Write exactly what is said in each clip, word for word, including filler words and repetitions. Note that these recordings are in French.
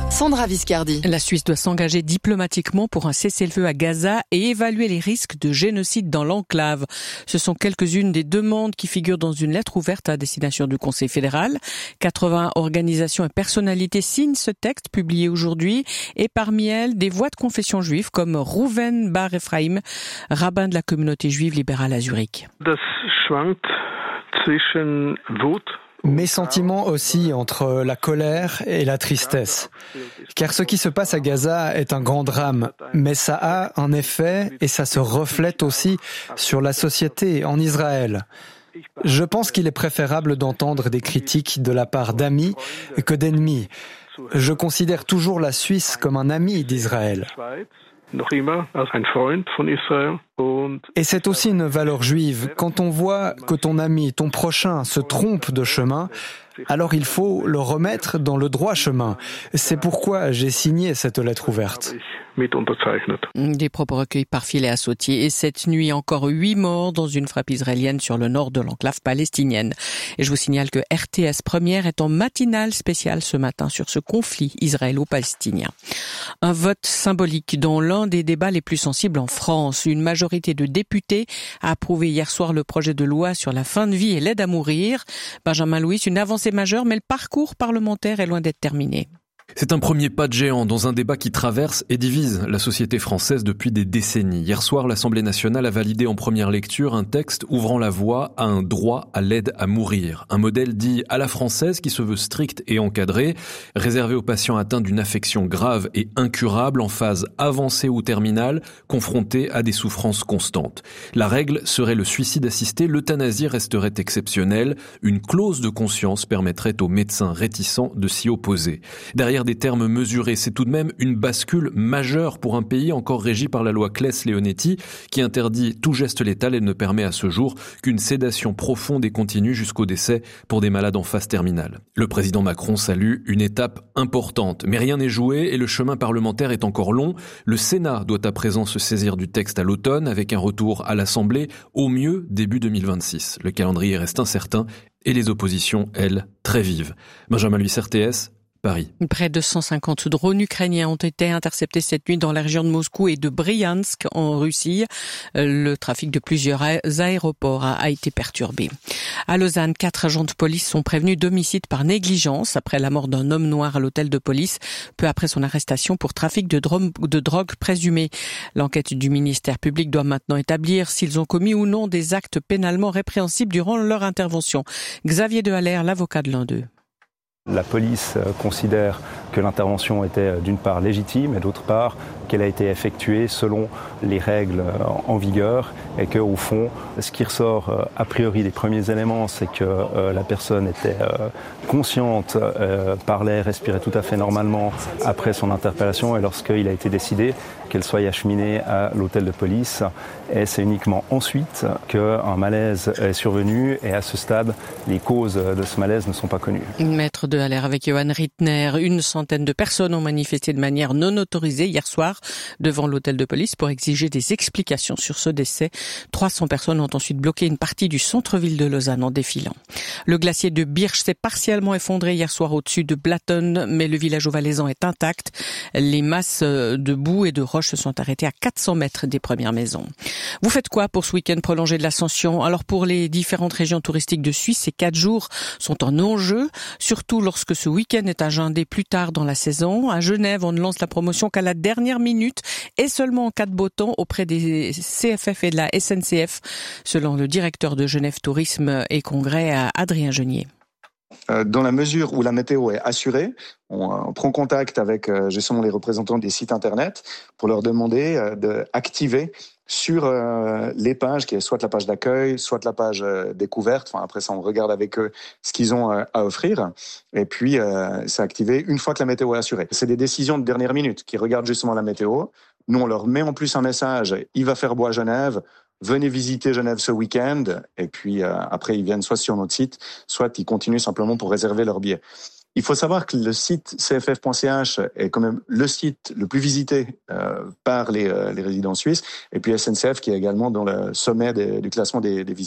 Sandra Viscardi. La Suisse doit s'engager diplomatiquement pour un cessez-le-feu à Gaza et évaluer les risques de génocide dans l'enclave. Ce sont quelques-unes des demandes qui figurent dans une lettre ouverte à destination du Conseil fédéral. quatre-vingts organisations et personnalités signent ce texte publié aujourd'hui et parmi elles, des voix de confession juive comme Reuven Bar Ephraim, rabbin de la communauté juive libérale à Zurich. Das schwankt zwischen Wut. Mes sentiments oscillent entre la colère et la tristesse. Car ce qui se passe à Gaza est un grand drame, mais ça a un effet et ça se reflète aussi sur la société en Israël. Je pense qu'il est préférable d'entendre des critiques de la part d'amis que d'ennemis. Je considère toujours la Suisse comme un ami d'Israël. Et c'est aussi une valeur juive. Quand on voit que ton ami, ton prochain, se trompe de chemin, alors il faut le remettre dans le droit chemin. C'est pourquoi j'ai signé cette lettre ouverte. Des propos recueillis par Philéa Sautier. Et cette nuit, encore huit morts dans une frappe israélienne sur le nord de l'enclave palestinienne. Et je vous signale que R T S Première est en matinale spéciale ce matin sur ce conflit israélo-palestinien. Un vote symbolique dans l'un des débats les plus sensibles en France. Une majorité de députés a approuvé hier soir le projet de loi sur la fin de vie et l'aide à mourir. Benjamin Louis, une avancée majeure, mais le parcours parlementaire est loin d'être terminé. C'est un premier pas de géant dans un débat qui traverse et divise la société française depuis des décennies. Hier soir, l'Assemblée nationale a validé en première lecture un texte ouvrant la voie à un droit à l'aide à mourir. Un modèle dit à la française qui se veut strict et encadré, réservé aux patients atteints d'une affection grave et incurable en phase avancée ou terminale, confrontés à des souffrances constantes. La règle serait le suicide assisté, l'euthanasie resterait exceptionnelle. Une clause de conscience permettrait aux médecins réticents de s'y opposer. Derrière des termes mesurés, c'est tout de même une bascule majeure pour un pays encore régi par la loi Claes-Leonetti qui interdit tout geste létal et ne permet à ce jour qu'une sédation profonde et continue jusqu'au décès pour des malades en phase terminale. Le président Macron salue une étape importante, mais rien n'est joué et le chemin parlementaire est encore long. Le Sénat doit à présent se saisir du texte à l'automne avec un retour à l'Assemblée au mieux début deux mille vingt-six. Le calendrier reste incertain et les oppositions, elles, très vives. Benjamin Louis, R T S, Paris. Près de cent cinquante drones ukrainiens ont été interceptés cette nuit dans la région de Moscou et de Bryansk en Russie. Le trafic de plusieurs aéroports a été perturbé. À Lausanne, quatre agents de police sont prévenus d'homicide par négligence après la mort d'un homme noir à l'hôtel de police, peu après son arrestation pour trafic de drogue, de drogue présumé. L'enquête du ministère public doit maintenant établir s'ils ont commis ou non des actes pénalement répréhensibles durant leur intervention. Xavier Dehaller, l'avocat de l'un d'eux. La police considère que l'intervention était d'une part légitime et d'autre part qu'elle a été effectuée selon les règles en vigueur et qu'au fond, ce qui ressort a priori des premiers éléments, c'est que euh, la personne était euh, consciente, euh, parlait, respirait tout à fait normalement après son interpellation et lorsqu'il a été décidé qu'elle soit acheminée à l'hôtel de police. Et c'est uniquement ensuite qu'un malaise est survenu et à ce stade, les causes de ce malaise ne sont pas connues. Maître de Haller avec Johan Rittner, une centaine de personnes ont manifesté de manière non autorisée hier soir devant l'hôtel de police pour exiger des explications sur ce décès. trois cents personnes ont ensuite bloqué une partie du centre-ville de Lausanne en défilant. Le glacier de Birch s'est partiellement effondré hier soir au-dessus de Blatten, mais le village valaisan est intact. Les masses de boue et de roches se sont arrêtées à quatre cents mètres des premières maisons. Vous faites quoi pour ce week-end prolongé de l'Ascension? Alors pour les différentes régions touristiques de Suisse, ces quatre jours sont en enjeu, surtout lorsque ce week-end est agendé plus tard dans la saison. À Genève, on ne lance la promotion qu'à la dernière minute et seulement en cas de beau temps auprès des C F F et de la S N C F, selon le directeur de Genève Tourisme et Congrès, Adrien Genier. Dans la mesure où la météo est assurée, on prend contact avec justement les représentants des sites internet pour leur demander d'activer sur les pages, qui est soit la page d'accueil, soit la page découverte. Enfin, après ça, on regarde avec eux ce qu'ils ont à offrir. Et puis, c'est activé une fois que la météo est assurée. C'est des décisions de dernière minute qui regardent justement la météo. Nous, on leur met en plus un message. Il va faire beau à Genève. Venez visiter Genève ce week-end. Et puis, euh, après, ils viennent soit sur notre site, soit ils continuent simplement pour réserver leur billet. Il faut savoir que le site c f f point c h est quand même le site le plus visité euh, par les, euh, les résidents suisses. Et puis S N C F qui est également dans le sommet des, du classement des, des visites.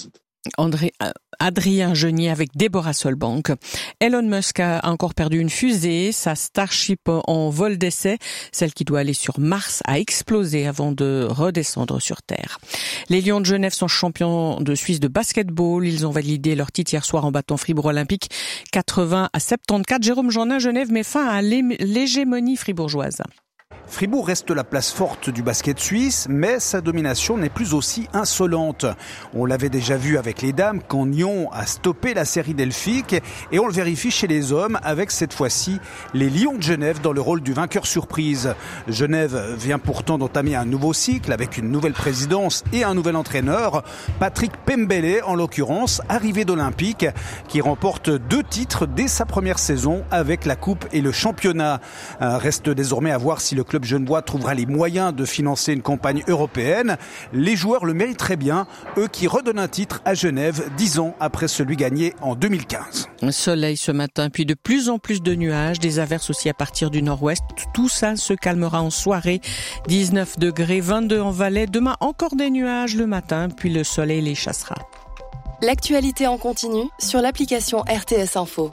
André, Adrien Genier avec Déborah Solbank. Elon Musk a encore perdu une fusée. Sa Starship en vol d'essai, celle qui doit aller sur Mars, a explosé avant de redescendre sur Terre. Les Lions de Genève sont champions de Suisse de basketball. Ils ont validé leur titre hier soir en battant Fribourg Olympique quatre-vingts à soixante-quatorze. Jérôme Jeannin, Genève met fin à l'hégémonie fribourgeoise. Fribourg reste la place forte du basket suisse, mais sa domination n'est plus aussi insolente. On l'avait déjà vu avec les dames quand Nyon a stoppé la série delphique et on le vérifie chez les hommes avec cette fois-ci les Lions de Genève dans le rôle du vainqueur surprise. Genève vient pourtant d'entamer un nouveau cycle avec une nouvelle présidence et un nouvel entraîneur, Patrick Pembele en l'occurrence, arrivé d'Olympique, qui remporte deux titres dès sa première saison avec la coupe et le championnat. Reste désormais à voir si le club genevois trouvera les moyens de financer une campagne européenne. Les joueurs le mériteraient bien, eux qui redonnent un titre à Genève dix ans après celui gagné en deux mille quinze. Soleil ce matin, puis de plus en plus de nuages, des averses aussi à partir du nord-ouest. Tout ça se calmera en soirée. dix-neuf degrés, vingt-deux en Valais. Demain, encore des nuages le matin, puis le soleil les chassera. L'actualité en continu sur l'application R T S Info.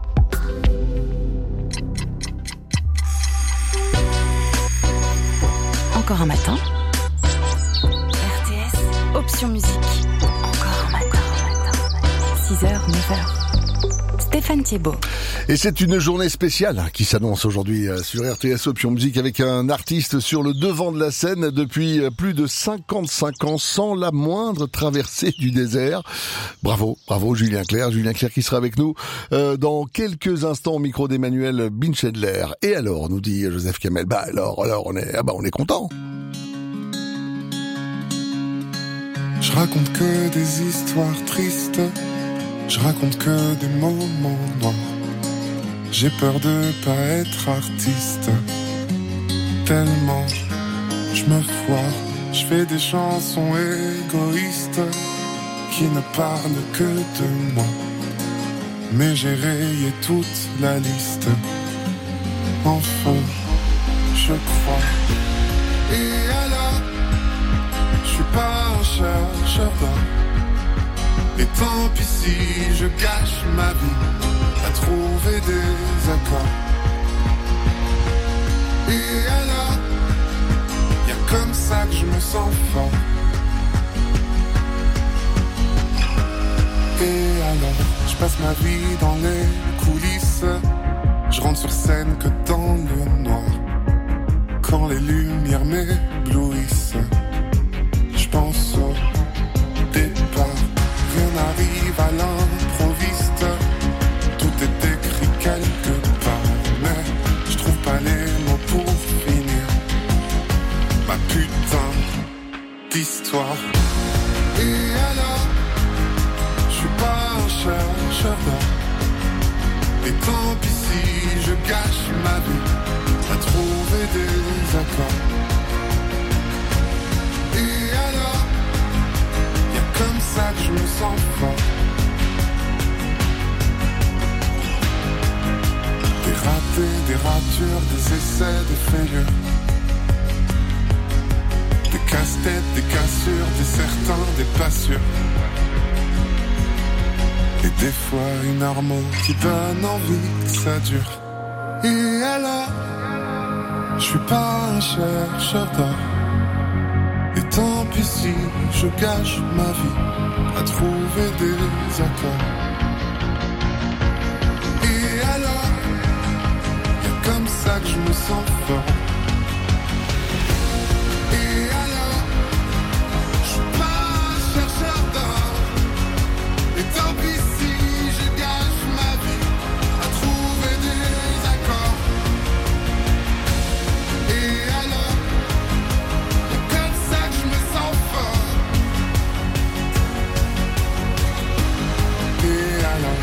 Encore un matin. R T S, option musique. Encore un matin. six heures, neuf heures. Stéphane Thiebaud. Et c'est une journée spéciale qui s'annonce aujourd'hui sur R T S Option Musique avec un artiste sur le devant de la scène depuis plus de cinquante-cinq ans sans la moindre traversée du désert. Bravo, bravo Julien Clerc. Julien Clerc qui sera avec nous euh, dans quelques instants au micro d'Emmanuel Binchedler. Et alors, nous dit Joseph Kamel, bah alors, alors on est, ah bah on est content. Je raconte que des histoires tristes, je raconte que des moments noirs. J'ai peur de pas être artiste, tellement je me foire. Je fais des chansons égoïstes qui ne parlent que de moi, mais j'ai rayé toute la liste. Enfin, je crois. Et alors, je suis pas un chercheur d'or, et tant pis si je gâche ma vie à trouver des accords. Et alors, y'a comme ça que je me sens fort. Et alors, je passe ma vie dans les coulisses, je rentre sur scène que dans le noir. Quand les lumières m'éblouissent, je pense au départ. Rien n'arrive à l'improviste, tout est écrit quelque part, mais je trouve pas les mots pour finir ma putain d'histoire. Et alors, je suis pas un chercheur d'or, et tant pis si je gâche ma vie à trouver des accords. Et alors, y'a comme ça que je me sens fort. Des ratés, des ratures, des essais, des failures, des casse-têtes, des cassures, des certains, des pas sûrs. Et des fois une harmonie qui donne envie que ça dure. Et alors, je suis pas un chercheur d'or, et tant pis si je gâche ma vie à trouver des accords. Et alors, y'a comme ça que je me sens fort. Et alors, je suis pas un chercheur d'or, et tant pis si je gâche ma vie à trouver des accords. Et alors, y'a comme ça que je me sens fort. Et alors.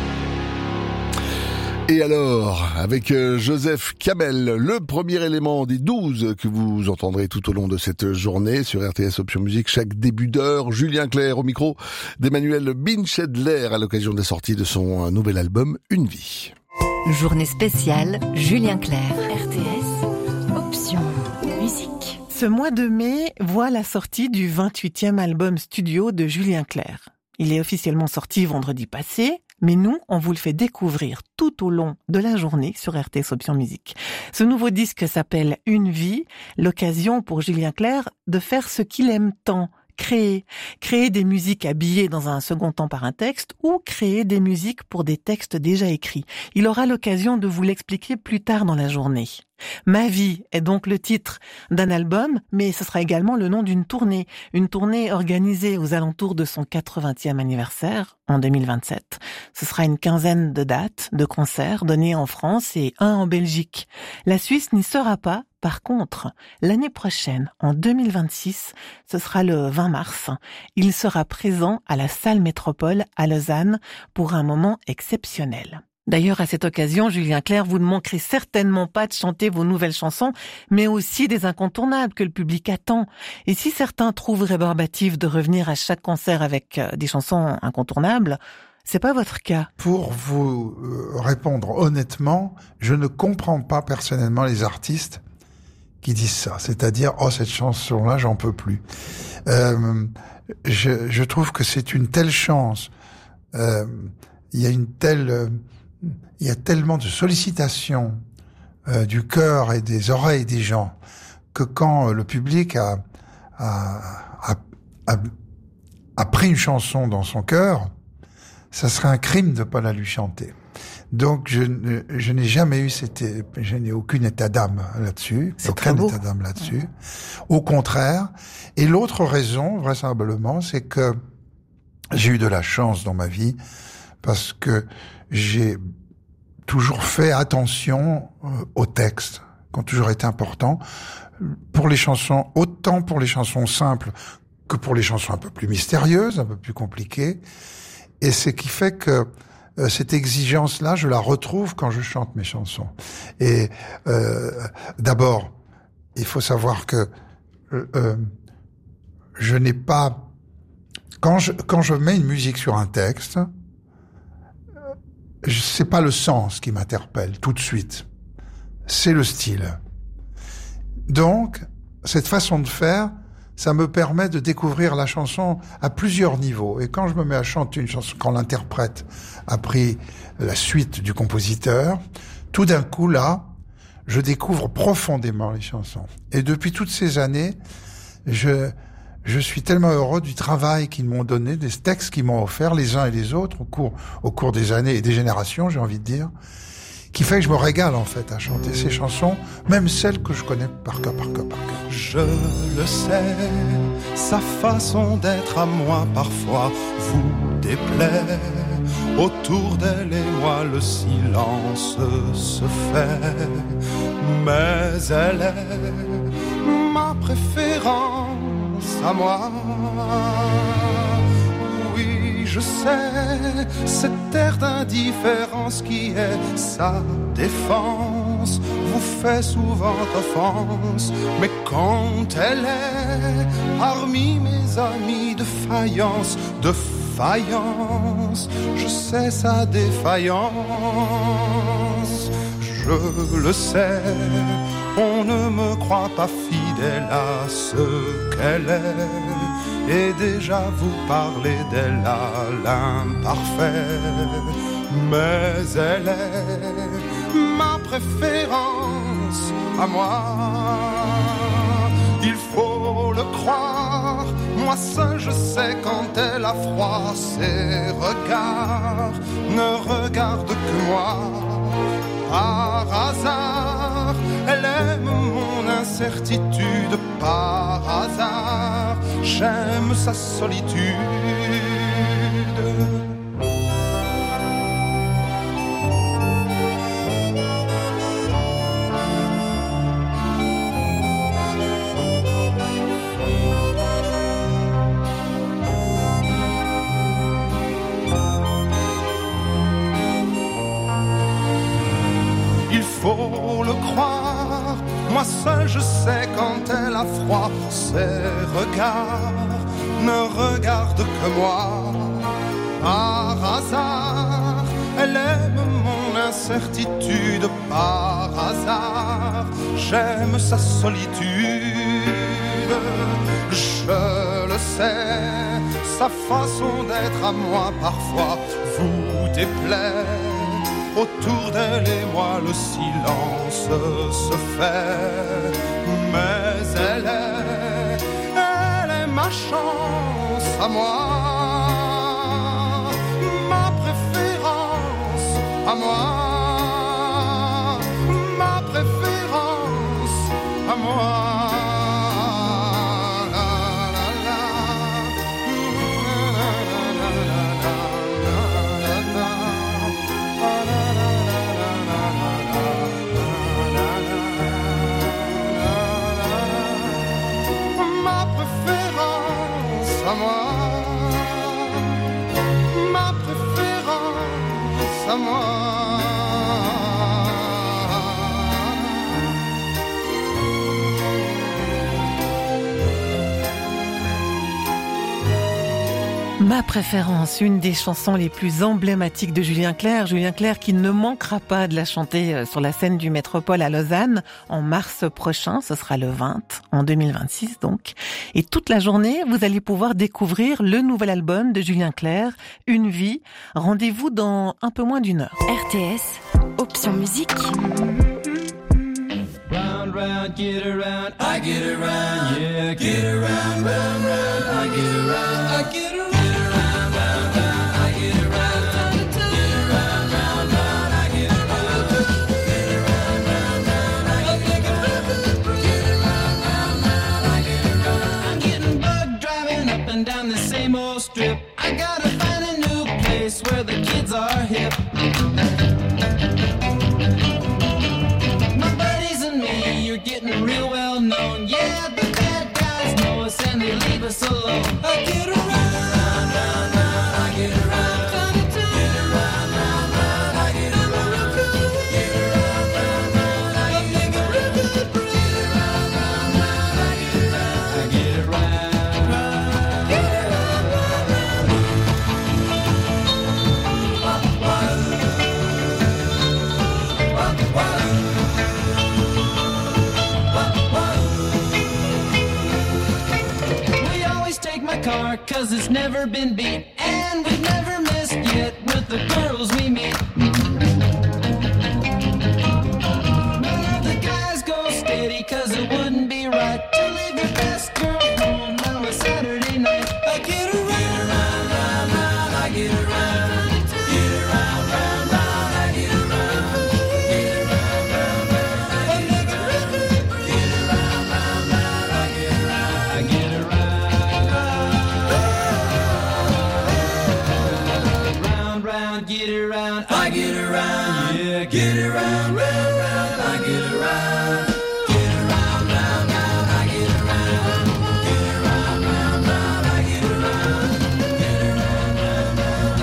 Et alors, avec Joseph Kamel, le premier élément des douze que vous entendrez tout au long de cette journée sur R T S Option Musique chaque début d'heure. Julien Clerc au micro d'Emmanuel Binchedler à l'occasion de la sortie de son nouvel album Une vie. Journée spéciale Julien Clerc. R T S Option Musique. Ce mois de mai voit la sortie du vingt-huitième album studio de Julien Clerc. Il est officiellement sorti vendredi passé, mais nous, on vous le fait découvrir tout au long de la journée sur R T S Option Musique. Ce nouveau disque s'appelle Une vie, l'occasion pour Julien Clerc de faire ce qu'il aime tant, créer. Créer des musiques habillées dans un second temps par un texte ou créer des musiques pour des textes déjà écrits. Il aura l'occasion de vous l'expliquer plus tard dans la journée. Ma vie est donc le titre d'un album, mais ce sera également le nom d'une tournée. Une tournée organisée aux alentours de son quatre-vingtième anniversaire en deux mille vingt-sept. Ce sera une quinzaine de dates, de concerts donnés en France et un en Belgique. La Suisse n'y sera pas. Par contre, l'année prochaine, en deux mille vingt-six, ce sera le vingt mars, il sera présent à la Salle Métropole à Lausanne pour un moment exceptionnel. D'ailleurs, à cette occasion, Julien Clerc, vous ne manquerez certainement pas de chanter vos nouvelles chansons, mais aussi des incontournables que le public attend. Et si certains trouvent rébarbatif de revenir à chaque concert avec des chansons incontournables, c'est pas votre cas. Pour vous répondre honnêtement, je ne comprends pas personnellement les artistes qui disent ça. C'est-à-dire, oh, cette chanson-là, j'en peux plus. Euh, je, je trouve que c'est une telle chance. Euh, il y a une telle... Euh, il y a tellement de sollicitations euh, du cœur et des oreilles des gens que quand euh, le public a, a, a, a, a pris une chanson dans son cœur, ça serait un crime de pas la lui chanter. Donc je, je n'ai jamais eu cette, je n'ai aucune état d'âme là-dessus, c'est aucun état d'âme là-dessus. Ouais. Au contraire. Et l'autre raison, vraisemblablement, c'est que j'ai eu de la chance dans ma vie parce que j'ai toujours fait attention euh, aux textes, qui ont toujours été importants, pour les chansons, autant pour les chansons simples que pour les chansons un peu plus mystérieuses, un peu plus compliquées. Et ce qui fait que euh, cette exigence-là, je la retrouve quand je chante mes chansons. Et euh, d'abord, il faut savoir que euh, je n'ai pas... Quand je, quand je mets une musique sur un texte, c'est pas le sens qui m'interpelle tout de suite, c'est le style. Donc, cette façon de faire, ça me permet de découvrir la chanson à plusieurs niveaux. Et quand je me mets à chanter une chanson, quand l'interprète a pris la suite du compositeur, tout d'un coup, là, je découvre profondément les chansons. Et depuis toutes ces années, je... Je suis tellement heureux du travail qu'ils m'ont donné, des textes qu'ils m'ont offert, les uns et les autres, au cours, au cours des années et des générations, j'ai envie de dire, qui fait que je me régale, en fait, à chanter ces chansons, même celles que je connais par cœur, par cœur, par cœur. Je le sais, sa façon d'être à moi, parfois, vous déplaît. Autour d'elle et moi, le silence se fait. Mais elle est ma préférence à moi. Oui, je sais, cet air d'indifférence qui est sa défense vous fait souvent offense. Mais quand elle est parmi mes amis de faïence, de faïence, je sais sa défaillance. Je le sais, on ne me croit pas fidèle à ce qu'elle est, et déjà vous parlez d'elle à l'imparfait. Mais elle est ma préférence à moi. Il faut le croire, moi seul je sais quand elle a froid. Ses regards ne regardent que moi. Par hasard, elle aime mon incertitude. Par hasard, j'aime sa solitude. Faut le croire, moi seul je sais quand elle a froid. Ses regards ne regardent que moi. Par hasard, elle aime mon incertitude. Par hasard, j'aime sa solitude. Je le sais, sa façon d'être à moi parfois vous déplaît. Autour d'elle et moi le silence se fait. Mais elle est, elle est ma chance à moi, ma préférence à moi, ma préférence à moi. Ma préférence à moi. Ma préférence, une des chansons les plus emblématiques de Julien Clerc. Julien Clerc qui ne manquera pas de la chanter sur la scène du Métropole à Lausanne en mars prochain. Ce sera le vingt, en deux mille vingt-six donc. Et toute la journée, vous allez pouvoir découvrir le nouvel album de Julien Clerc, Une vie. Rendez-vous dans un peu moins d'une heure. R T S, option musique. Round, round, get around, I get around, yeah, get around, round, round, I get around, I get around. Down the same old strip, I gotta find a new place where the kids are hip. My buddies and me, you're getting real well known. Yeah, the bad guys know us and they leave us alone. I get around, round, round, round, I get around. Get around, round, round, I get around. Get around, round, round, I get around. Get around, round, round, I get around. I get around. Car, cause it's never been beat, and we've never missed yet with the girls we meet. None of the guys go steady, cause it wouldn't be right to leave your best girl home on a Saturday night. I get around, round, round, round, I get around. Get around, round, round, I get around. Get around, round, round, I get around. Get around, round, round, I get around. I get around. Get around, I get around, yeah, get around, round, round, I get around. Get around, round, round, I get around. Get around, round, round, I get around. Get around, round, round,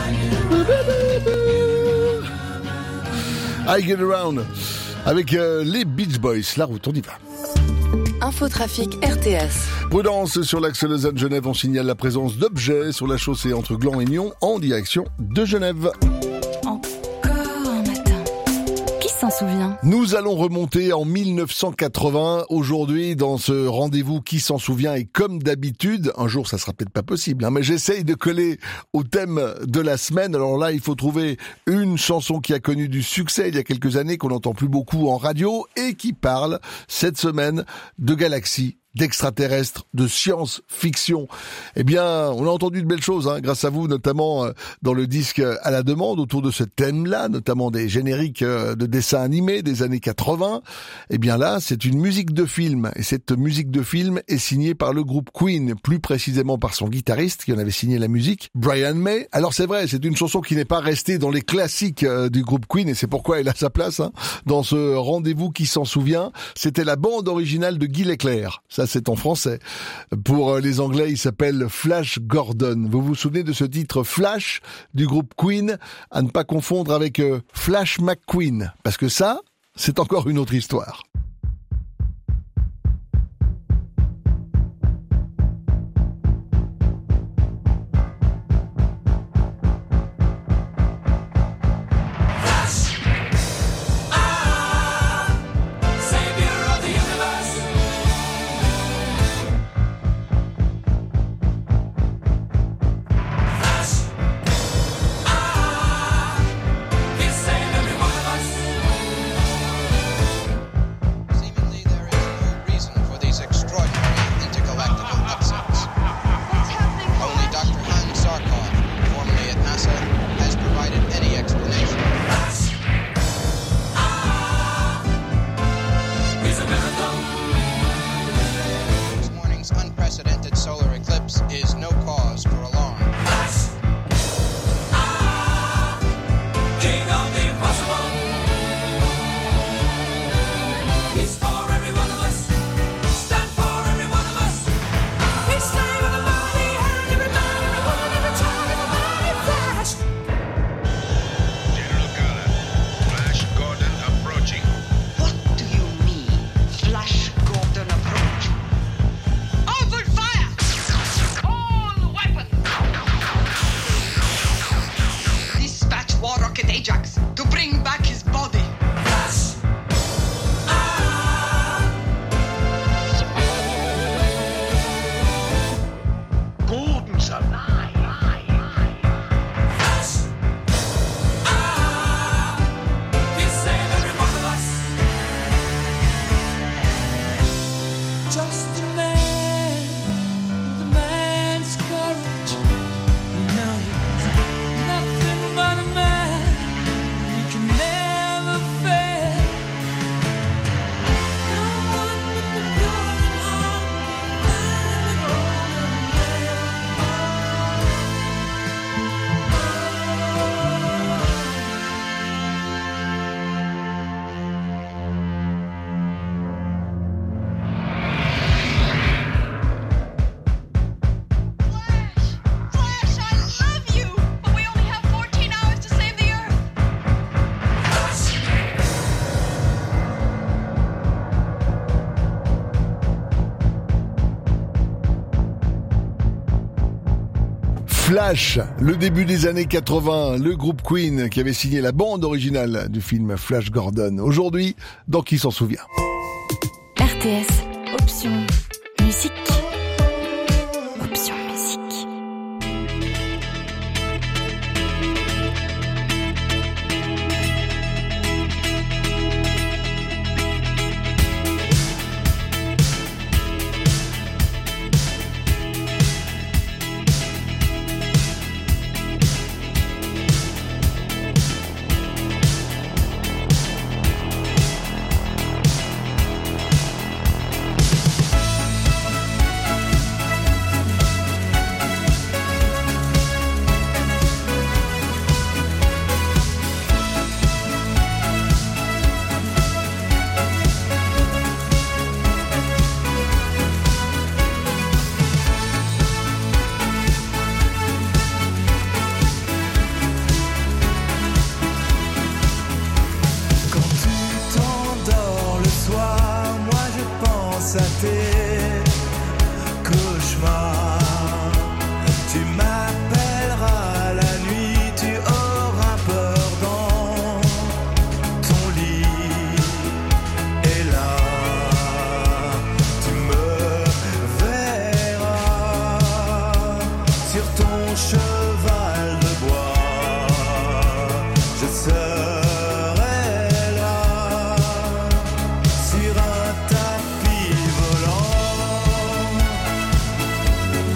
I get around. I Get Around avec euh, les Beach Boys. La route, on y va. Infotrafic R T S. Prudence sur l'axe Lausanne-Genève, on signale la présence d'objets sur la chaussée entre Gland et Nyon en direction de Genève. Encore un matin. Qui s'en souvient ? Nous allons remonter en mille neuf cent quatre-vingts aujourd'hui dans ce rendez-vous Qui s'en souvient, et comme d'habitude, un jour ça sera peut-être pas possible, hein, mais j'essaye de coller au thème de la semaine. Alors là, il faut trouver une chanson qui a connu du succès il y a quelques années, qu'on n'entend plus beaucoup en radio et qui parle cette semaine de galaxies, d'extraterrestres, de science-fiction. Eh bien, on a entendu de belles choses, hein, grâce à vous, notamment euh, dans le disque à la demande, autour de ce thème-là, notamment des génériques euh, de dessins animés des années quatre-vingts. Eh bien là, c'est une musique de film, et cette musique de film est signée par le groupe Queen, plus précisément par son guitariste qui en avait signé la musique, Brian May. Alors c'est vrai, c'est une chanson qui n'est pas restée dans les classiques euh, du groupe Queen, et c'est pourquoi elle a sa place hein, dans ce rendez-vous Qui s'en souvient. C'était la bande originale de Guy Leclerc. Ça, c'est en français. Pour les Anglais, il s'appelle Flash Gordon. Vous vous souvenez de ce titre Flash du groupe Queen, à ne pas confondre avec euh, Flash McQueen, parce que ça, c'est encore une autre histoire. He's for every one of us. Stand for every one of us. He's slave of the mighty hand. Every man, every woman, every child, every mighty Flash. General Kala, Flash Gordon approaching. What do you mean, Flash Gordon approach? Open fire! All weapons! Dispatch War Rocket Ajax to bring back his body. Flash. Ah. Gordon's alive. Flash. Ah. He saved every one of us. Just a man with a man's courage. Now he's nothing but a man. He can never fail. No one but the pure in heart Flash, I love you! But we only have fourteen hours to save the Earth. Flash, le début des années quatre-vingts, le groupe Queen qui avait signé la bande originale du film Flash Gordon. Aujourd'hui, dans Qui s'en souvient? R T S, option musique. Option musique. Quand tu t'endors le soir, moi je pense à tes cauchemars. Tu m'appelleras la nuit, tu auras peur dans ton lit. Et là, tu me verras sur ton cheval de bois. Je serai là sur un tapis volant.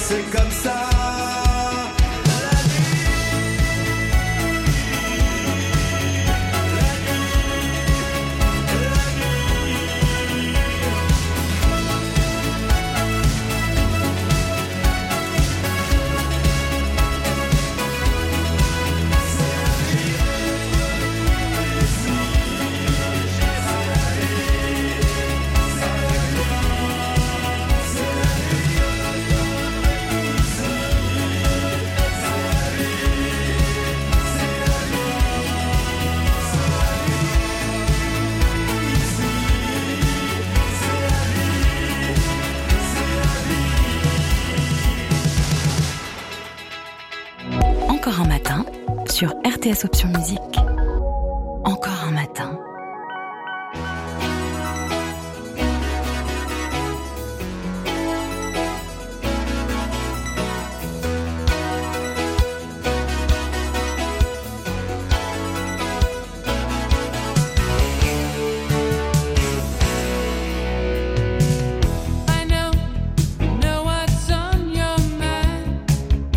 c'est comme ça. Encore un matin sur R T S Option Musique. Encore un matin.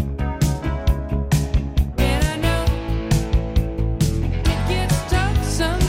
Some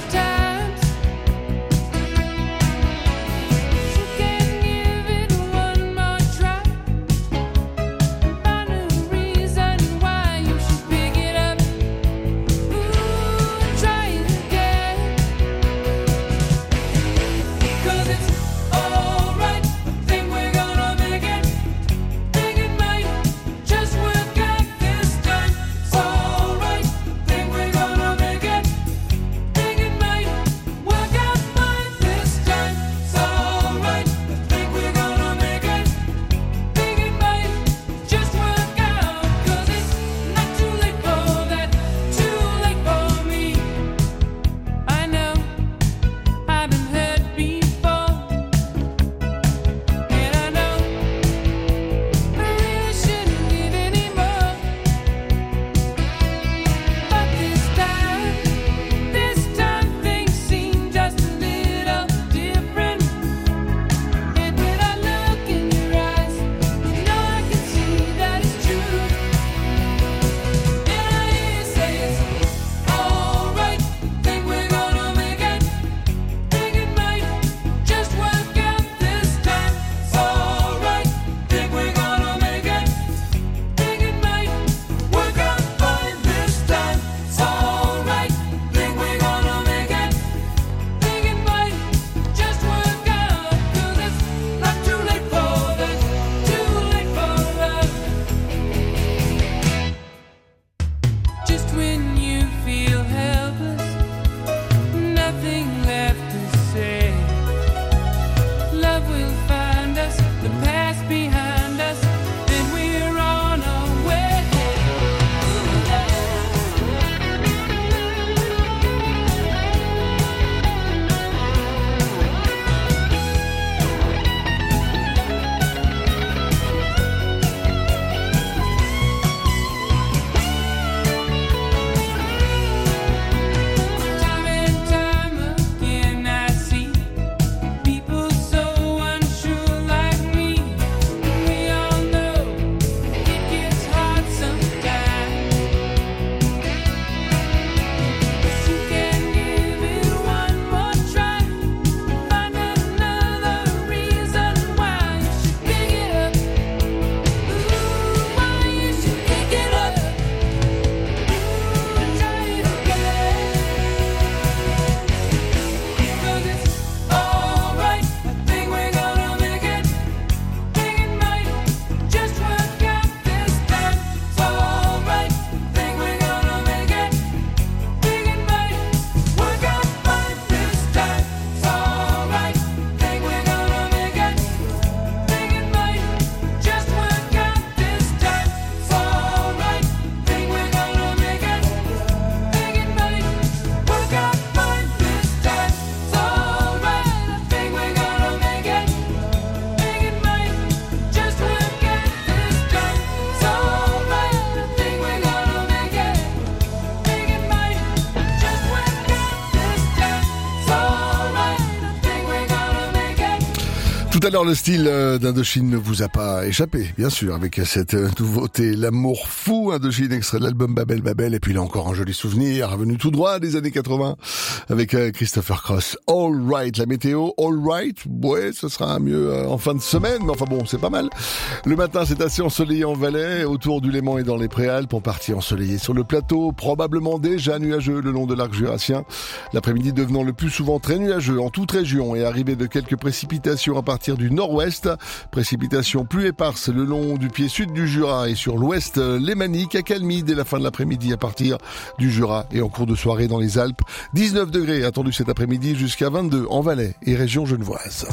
Tout à l'heure, le style d'Indochine ne vous a pas échappé, bien sûr, avec cette nouveauté, L'amour fou, Indochine, extrait de l'album Babel Babel, et puis là encore un joli souvenir, revenu tout droit des années quatre-vingts, avec Christopher Cross. All right, la météo, all right, ouais, ce sera mieux en fin de semaine, mais enfin bon, c'est pas mal. Le matin, c'est assez ensoleillé en Valais, autour du Léman et dans les Préalpes, en partie ensoleillé sur le plateau, probablement déjà nuageux le long de l'arc jurassien. L'après-midi devenant le plus souvent très nuageux en toute région et arrivé de quelques précipitations à partir du nord-ouest, précipitations plus éparses le long du pied sud du Jura et sur l'ouest lémanique, accalmie dès la fin de l'après-midi à partir du Jura et en cours de soirée dans les Alpes. dix-neuf degrés attendus cet après-midi jusqu'à vingt-deux en Valais et région genevoise.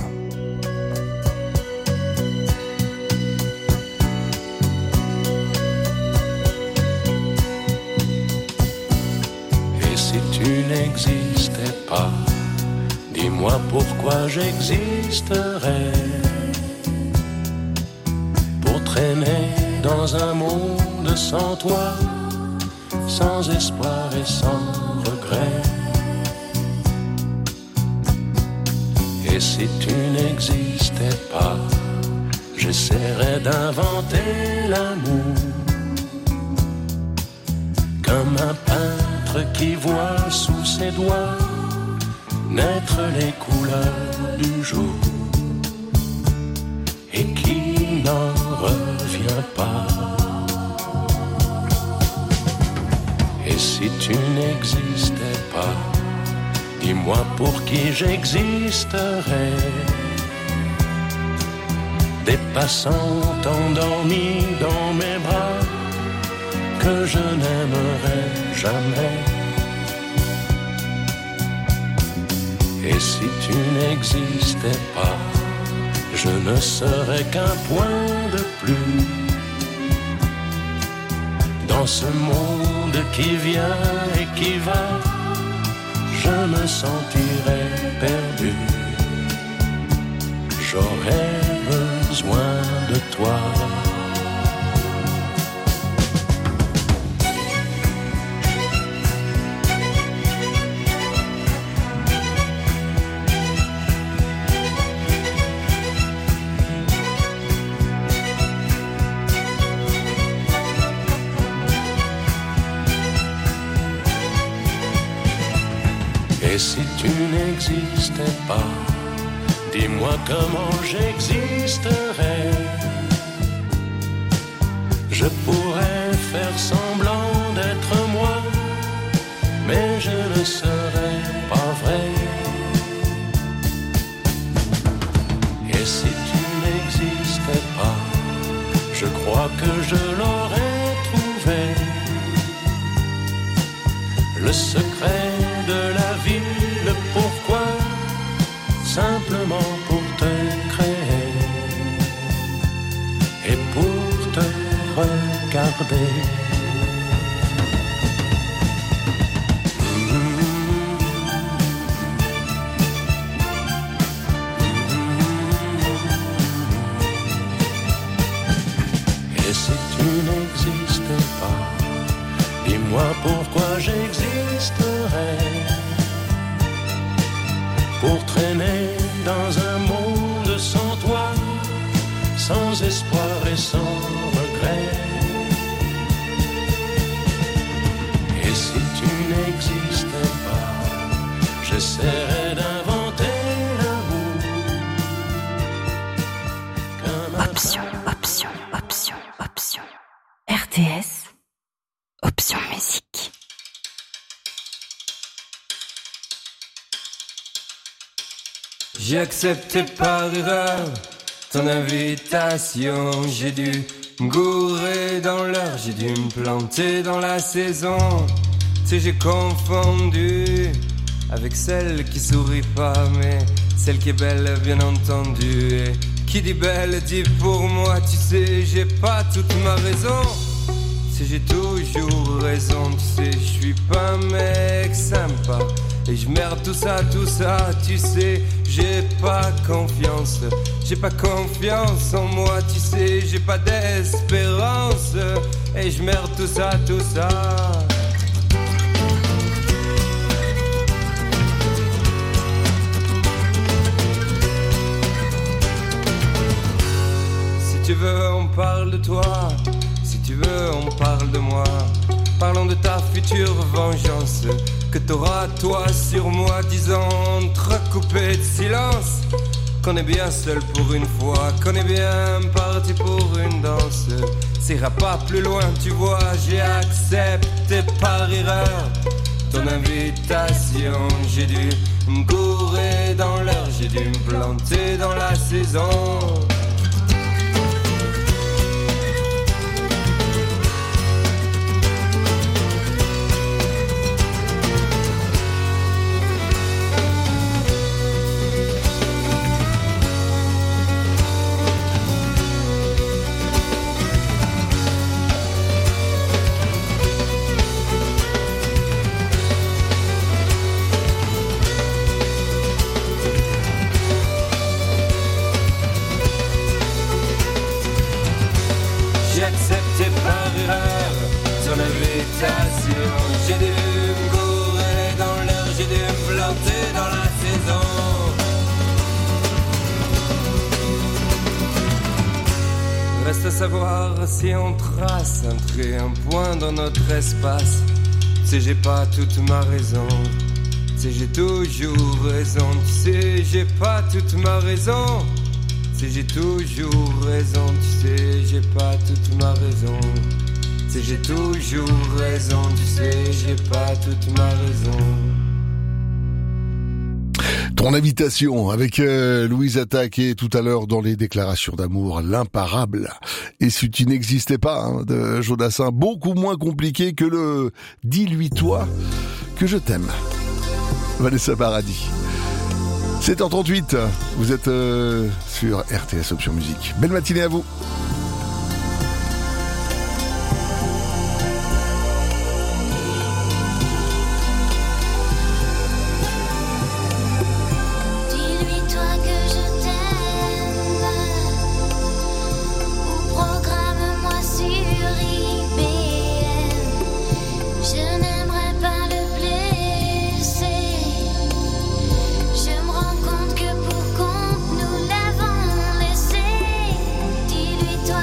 Et si tu n'existais pas, dis-moi pourquoi j'existerais. Pour traîner dans un monde sans toi, sans espoir et sans regret. Et si tu n'existais pas, j'essaierais d'inventer l'amour. Comme un peintre qui voit sous ses doigts naître les couleurs du jour et qui n'en revient pas. Et si tu n'existais pas, dis-moi pour qui j'existerais. Des passants endormis dans mes bras que je n'aimerais jamais. Et si tu n'existais pas, je ne serais qu'un point de plus dans ce monde qui vient et qui va. Je me sentirais perdu. J'aurais besoin de toi. Et si tu n'existais pas, dis-moi comment j'existerais. Je pourrais faire semblant d'être moi, mais je ne serais pas vrai. Et si tu n'existais pas, je crois que je l'aurais trouvé. Le secret de la vie, le pourquoi, simplement pour te créer et pour te regarder. Et si tu n'existais pas, dis-moi pourquoi j'existerais. Pour traîner dans un monde sans toi, sans espoir et sans regret. Et si tu n'existais pas, j'essaierais d'inventer l'amour. Option, option, option, option. R T S, option musique. J'ai accepté par erreur ton invitation. J'ai dû me gourer dans l'heure, j'ai dû me planter dans la saison. Tu sais, j'ai confondu avec celle qui sourit pas, mais celle qui est belle, bien entendu. Et qui dit belle dit pour moi, tu sais, j'ai pas toute ma raison. Tu sais, j'ai toujours raison, tu sais, je suis pas un mec sympa. Et je merde tout ça, tout ça, tu sais, j'ai pas confiance. J'ai pas confiance en moi, tu sais, j'ai pas d'espérance. Et je merde tout ça, tout ça. tu veux, on parle de toi. Si tu veux, on parle de moi. Parlons de ta future vengeance que t'auras toi sur moi, disant entrecoupé de silence qu'on est bien seul pour une fois, qu'on est bien parti pour une danse. Ça ira pas plus loin, tu vois, j'ai accepté par erreur ton invitation. J'ai dû me gourer dans l'heure, j'ai dû me planter dans la saison. J'ai dû me gourer dans l'heure, j'ai dû me planter dans la saison. Reste à savoir si on trace un trait, un point dans notre espace. Tu sais, j'ai pas toute ma raison. Tu sais, j'ai toujours raison. Tu sais, j'ai pas toute ma raison. Tu sais, j'ai toujours raison. Tu sais, j'ai pas toute ma raison. Tu sais, j'ai toujours raison, tu sais, j'ai pas toute ma raison. Ton invitation avec euh, Louise Attaqué tout à l'heure dans les déclarations d'amour, l'imparable. Et si tu n'existais pas, hein, de Jodassin, beaucoup moins compliqué que le « dis-lui toi que je t'aime ». Vanessa Paradis. sept heures trente-huit, vous êtes euh, sur R T S Option Musique. Belle matinée à vous. Compte que pour compte nous l'avons laissé. Dis-lui toi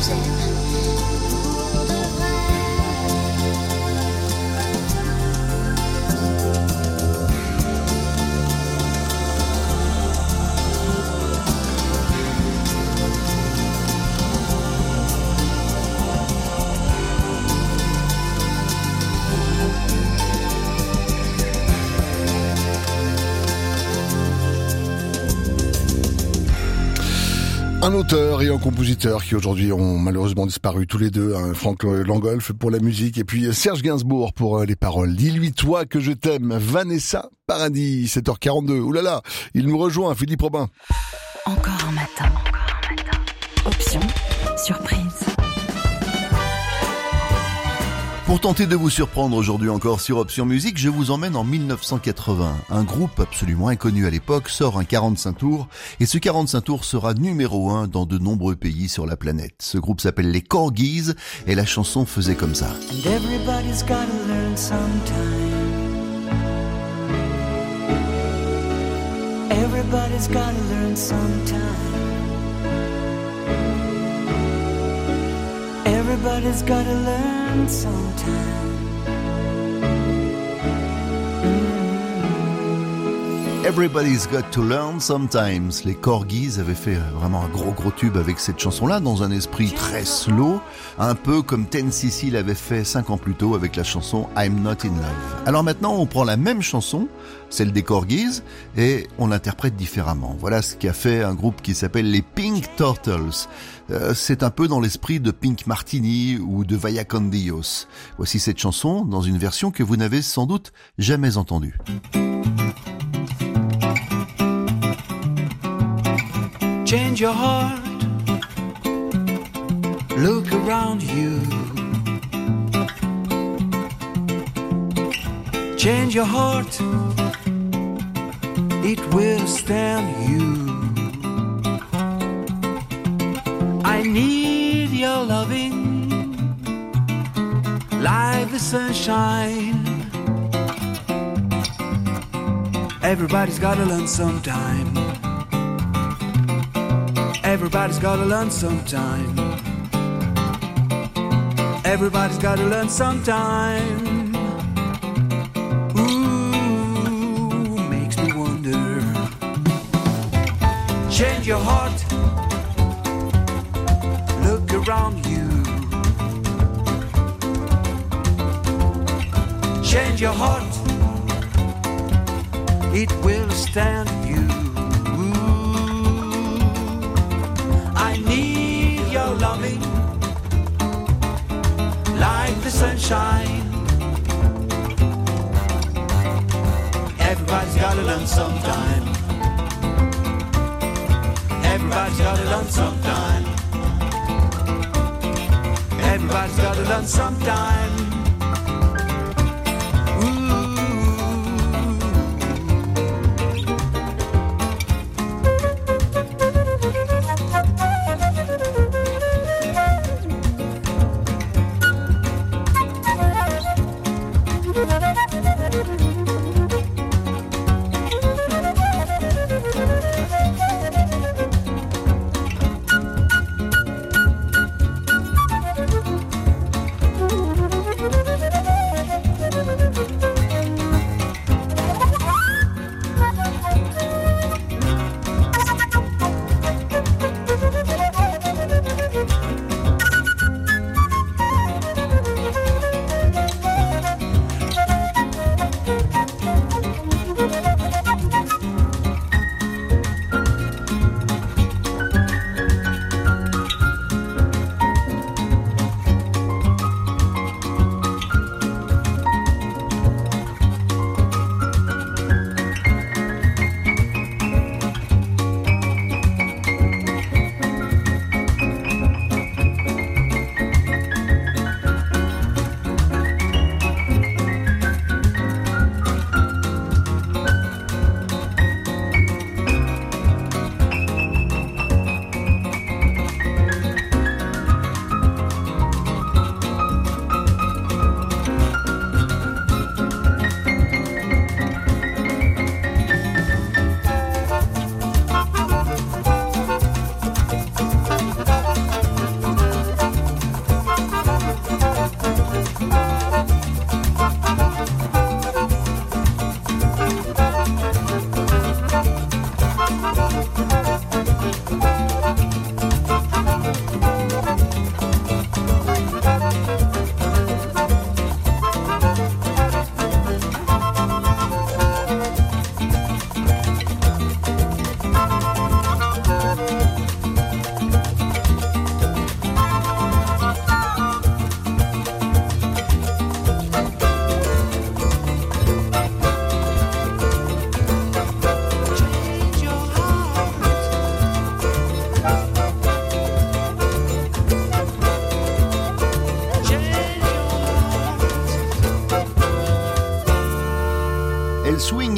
Un auteur et un compositeur qui aujourd'hui ont malheureusement disparu tous les deux, hein, Franck Langolf pour la musique et puis Serge Gainsbourg pour les paroles. Dis-lui toi que je t'aime, Vanessa Paradis, sept heures quarante-deux. Ouh là là, il nous rejoint, Philippe Robin. Encore un matin. Encore un matin. Option surprise. Pour tenter de vous surprendre aujourd'hui encore sur Option Musique, je vous emmène en mille neuf cent quatre-vingts. Un groupe absolument inconnu à l'époque sort un quarante-cinq tours et ce quarante-cinq tours sera numéro un dans de nombreux pays sur la planète. Ce groupe s'appelle les Corgis et la chanson faisait comme ça. And everybody's gotta learn sometime. Everybody's gotta learn sometime. Everybody's gotta learn sometime. Everybody's got to learn sometimes. Les Corgis avaient fait vraiment un gros gros tube avec cette chanson-là, dans un esprit très slow, un peu comme ten C C l'avait fait cinq ans plus tôt avec la chanson I'm Not in Love. Alors maintenant, on prend la même chanson, celle des Corgis, et on l'interprète différemment. Voilà ce qu'a fait un groupe qui s'appelle les Pink Turtles. Euh, c'est un peu dans l'esprit de Pink Martini ou de Vaya con Dios. Voici cette chanson dans une version que vous n'avez sans doute jamais entendue. Change your heart. Look around you. Change your heart. It will stand you. I need your loving like the sunshine. Everybody's gotta learn sometime. Everybody's gotta learn sometime. Everybody's gotta learn sometime. Ooh, makes me wonder. Change your heart. Look around you. Change your heart. It will stand you. I need your loving like the sunshine. Everybody's gotta learn sometime. Everybody's gotta learn sometime. Everybody's gotta learn sometime.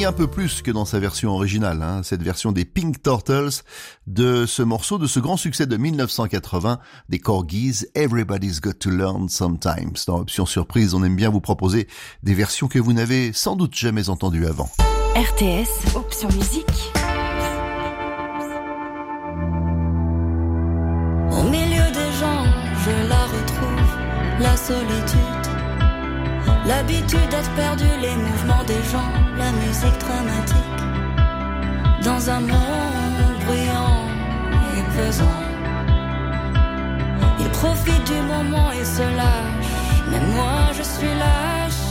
swing un peu plus que dans sa version originale, hein, cette version des Pink Turtles de ce morceau, de ce grand succès de mille neuf cent quatre-vingts des Corgis, Everybody's Got to Learn Sometimes. Dans Option Surprise, on aime bien vous proposer des versions que vous n'avez sans doute jamais entendues avant. R T S, Option Musique. Au milieu des gens, je la retrouve, la solitude, l'habitude d'être perdu, les mouvements des gens, la musique dramatique, dans un monde bruyant et pesant. Il profite du moment et se lâche, mais moi je suis lâche.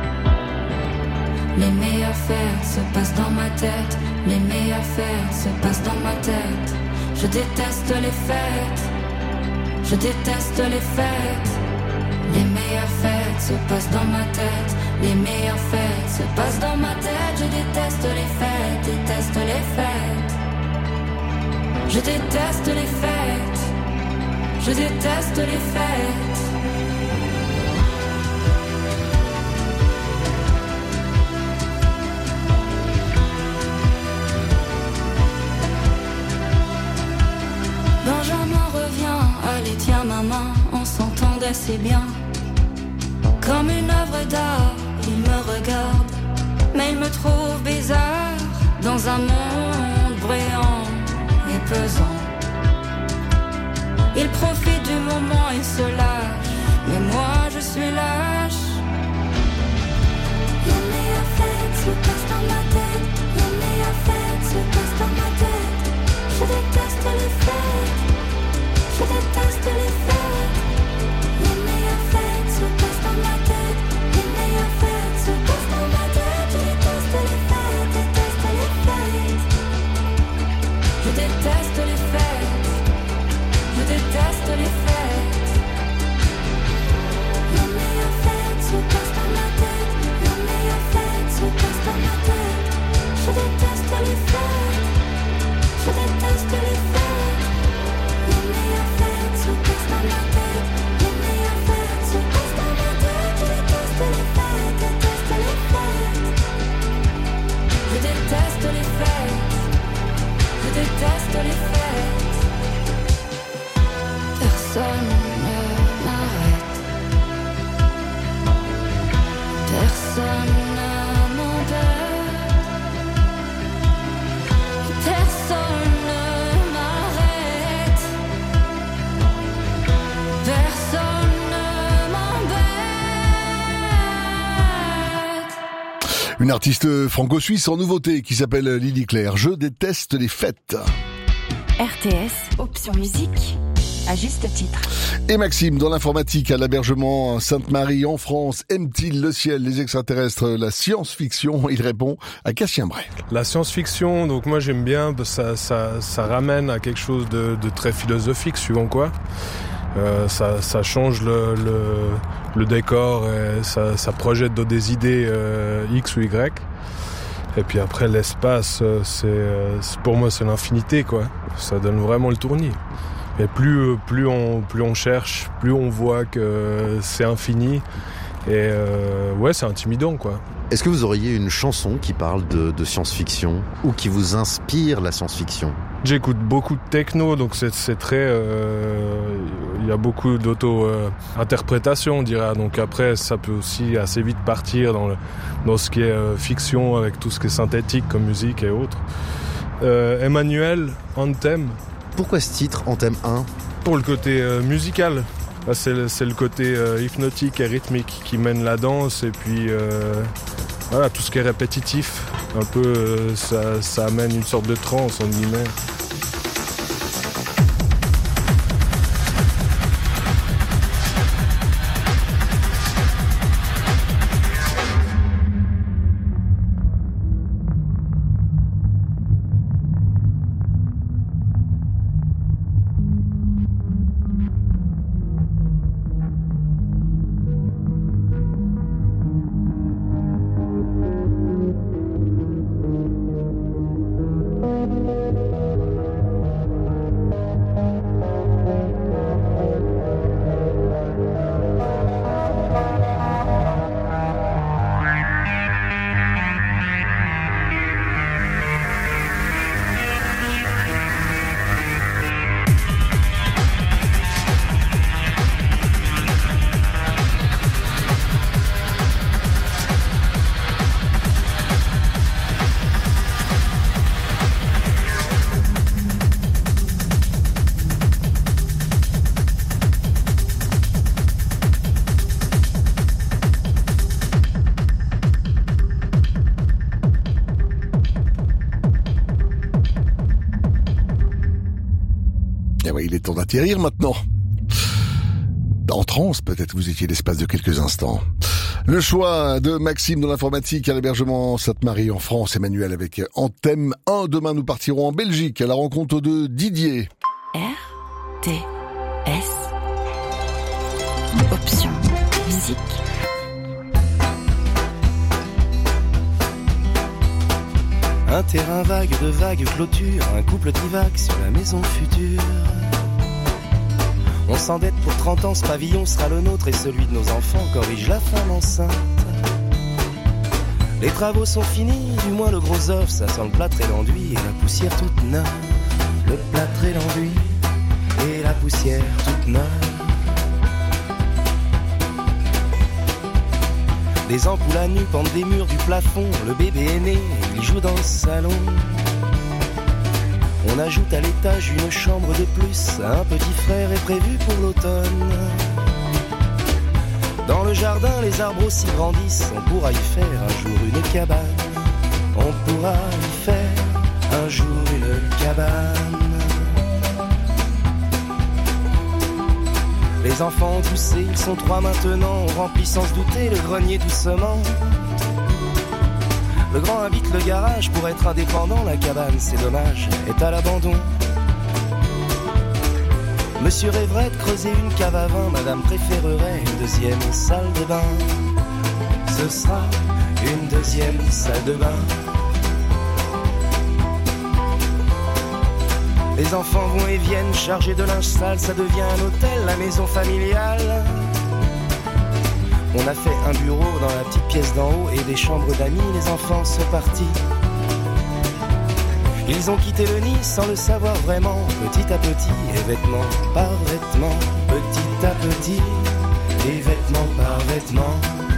Les meilleures fêtes se passent dans ma tête, les meilleures fêtes se passent dans ma tête. Je déteste les fêtes, je déteste les fêtes. Les meilleures fêtes se passent dans ma tête, les meilleures fêtes se passent dans ma tête. Je déteste les fêtes, déteste les fêtes. Je déteste les fêtes, je déteste les fêtes. Benjamin revient, allez tiens ma main, on s'entendait si bien. Comme une œuvre d'art, il me regarde, mais il me trouve bizarre, dans un monde bruyant et pesant. Il profite du moment et se lâche, mais moi je suis lâche. Les meilleures fêtes se passent dans ma tête, les meilleures fêtes se passent dans ma tête. Je déteste les fêtes, je déteste les fêtes. Les meilleures fêtes se passent dans ma tête, les meilleures fêtes se passent dans ma tête. Je déteste les fêtes, déteste les fêtes. Je déteste les fêtes, je déteste les fêtes. Les meilleures fêtes se passent dans ma tête, les meilleures fêtes se passent dans ma tête. Je déteste les fêtes, je déteste les fêtes. Les meilleures fêtes se passent dans ma tête, les meilleures fêtes se passent dans ma tête. Je déteste les fêtes, déteste les fêtes. Je déteste les fêtes, je déteste les fêtes. Personne ne m'arrête, personne ne m'embête, personne ne m'arrête, personne ne m'embête. Une artiste franco-suisse en nouveauté qui s'appelle Lily Claire. Je déteste les fêtes. R T S, Option Musique, à juste titre. Et Maxime, dans l'informatique, à l'hébergement Sainte-Marie en France, aime-t-il le ciel, les extraterrestres, la science-fiction? Il répond à Cassien Bray. La science-fiction, donc moi j'aime bien, ça, ça, ça ramène à quelque chose de, de très philosophique, suivant quoi. Euh, ça, ça change le, le, le décor, et ça, ça projette des idées euh, X ou Y. Et puis après l'espace, c'est, c'est pour moi c'est l'infinité quoi. Ça donne vraiment le tournis. Et plus plus on plus on cherche, plus on voit que c'est infini. Et euh, ouais, c'est intimidant quoi. Est-ce que vous auriez une chanson qui parle de, de science-fiction ou qui vous inspire la science-fiction? J'écoute beaucoup de techno, donc c'est, c'est très... Euh, il y a beaucoup d'auto-interprétation, euh, on dirait. Donc après, ça peut aussi assez vite partir dans, le, dans ce qui est euh, fiction, avec tout ce qui est synthétique comme musique et autres. Euh, Emmanuel, Anthem. Pourquoi ce titre, Anthem un? Pour le côté euh, musical. Là, c'est, le, c'est le côté euh, hypnotique et rythmique qui mène la danse, et puis... Euh, Voilà, tout ce qui est répétitif, un peu, euh, ça, ça amène une sorte de transe, en guillemets. il est temps d'atterrir maintenant. En transe, peut-être vous étiez l'espace de quelques instants. Le choix de Maxime dans l'informatique à l'hébergement Sainte-Marie en France. Emmanuel avec en thème un. Demain, nous partirons en Belgique à la rencontre de Didier. R T S Option musique. Un terrain vague de vagues clôtures, un couple divague sur la maison future. On s'endette pour trente ans, ce pavillon sera le nôtre et celui de nos enfants corrige la femme enceinte. Les travaux sont finis, du moins le gros œuf, ça sent le plâtre et l'enduit et la poussière toute neuve. Le plâtre et l'enduit et la poussière toute neuve. Des ampoules à nu pendent des murs du plafond. Le bébé est né, il joue dans le salon. On ajoute à l'étage une chambre de plus. Un petit frère est prévu pour l'automne. Dans le jardin, les arbres aussi grandissent. On pourra y faire un jour une cabane. On pourra y faire un jour une cabane. Les enfants ont poussé, ils sont trois maintenant. On remplit sans se douter le grenier doucement. Le grand habite le garage pour être indépendant. La cabane, c'est dommage, est à l'abandon. Monsieur rêverait de creuser une cave à vin. Madame préférerait une deuxième salle de bain. Ce sera une deuxième salle de bain. Les enfants vont et viennent chargés de linge sale. Ça devient un hôtel, la maison familiale. On a fait un bureau dans la petite pièce d'en haut et des chambres d'amis. Les enfants sont partis. Ils ont quitté le nid sans le savoir vraiment. Petit à petit, et vêtement par vêtement. Petit à petit, et vêtement par vêtement.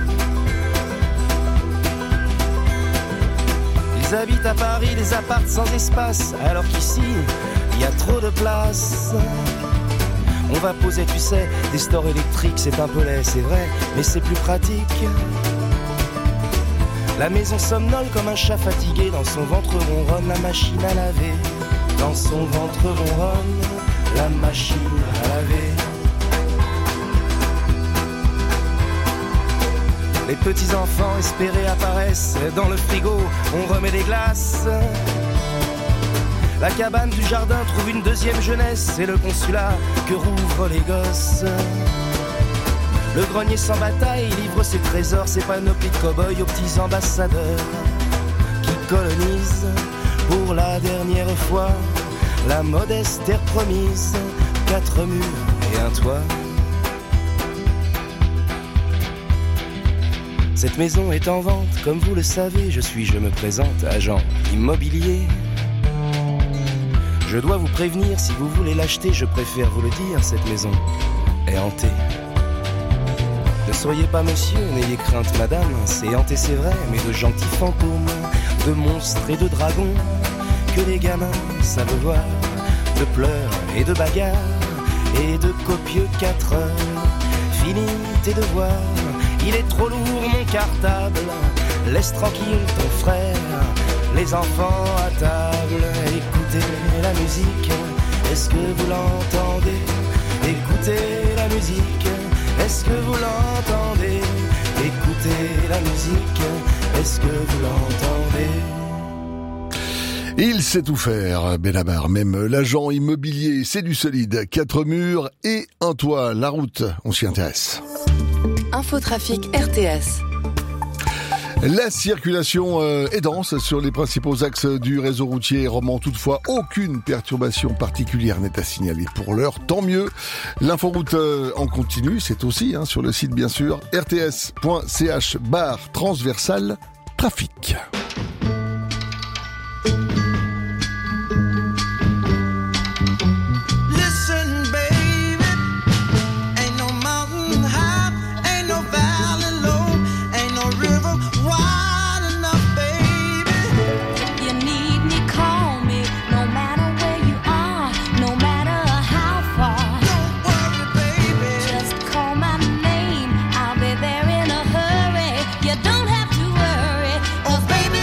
Ils habitent à Paris des apparts sans espace, alors qu'ici, il y a trop de place. On va poser, tu sais, des stores électriques. C'est un peu laid, c'est vrai, mais c'est plus pratique. La maison somnole comme un chat fatigué. Dans son ventre ronronne la machine à laver. Dans son ventre ronronne la machine à laver. Les petits enfants espérés apparaissent. Dans le frigo, on remet des glaces. La cabane du jardin trouve une deuxième jeunesse. C'est le consulat que rouvrent les gosses. Le grenier sans bataille livre ses trésors. Ses panoplies de cow-boys aux petits ambassadeurs qui colonisent pour la dernière fois la modeste terre promise. Quatre murs et un toit. Cette maison est en vente, comme vous le savez. Je suis, je me présente, agent immobilier. Je dois vous prévenir, si vous voulez l'acheter, je préfère vous le dire, cette maison est hantée. Ne soyez pas monsieur, n'ayez crainte madame, c'est hanté c'est vrai, mais de gentils fantômes, de monstres et de dragons, que les gamins savent voir, de pleurs et de bagarres, et de copieux quatre heures. Fini tes devoirs, il est trop lourd mon cartable, laisse tranquille ton frère. Les enfants à table, écoutez la musique, est-ce que vous l'entendez? Écoutez la musique, est-ce que vous l'entendez? Écoutez la musique, est-ce que vous l'entendez? Il sait tout faire, Benabar, même l'agent immobilier, c'est du solide. Quatre murs et un toit, la route, on s'y intéresse. Infotrafic R T S. La circulation euh, est dense sur les principaux axes du réseau routier roman. Toutefois, aucune perturbation particulière n'est à signaler pour l'heure. Tant mieux. L'inforoute euh, en continu, c'est aussi hein, sur le site bien sûr r t s point c h barre transversal trafic. Baby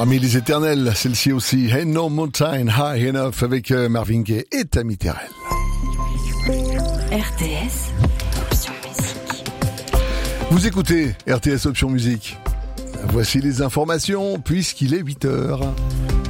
Parmi les éternels, celle-ci aussi, Ain't No Mountain High Enough avec euh, Marvin Gaye et Tammy Terrell. R T S, Option Musique. Vous écoutez R T S Option Musique. Voici les informations puisqu'il est huit heures.